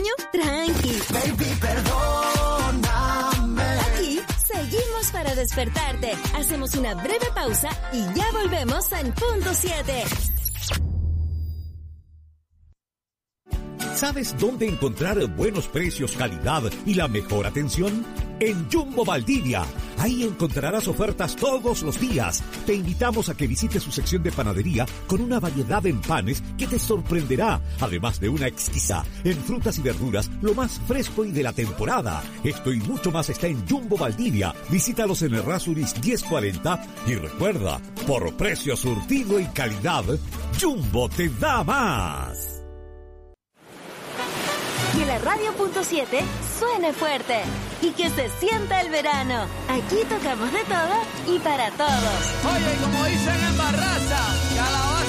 baño? Tranqui. Baby, perdóname. Aquí seguimos para despertarte. Hacemos una breve pausa y ya volvemos en punto 7. ¿Sabes dónde encontrar buenos precios, calidad y la mejor atención? En Jumbo Valdivia. Ahí encontrarás ofertas todos los días. Te invitamos a que visites su sección de panadería con una variedad en panes que te sorprenderá, además de una exquisita en frutas y verduras, lo más fresco y de la temporada. Esto y mucho más está en Jumbo Valdivia. Visítalos en Errázuriz 1040 y recuerda, por precio, surtido y calidad, Jumbo te da más. Que la radio punto 7 suene fuerte y que se sienta el verano. Aquí tocamos de todo y para todos. Oye, como dicen en Barraza,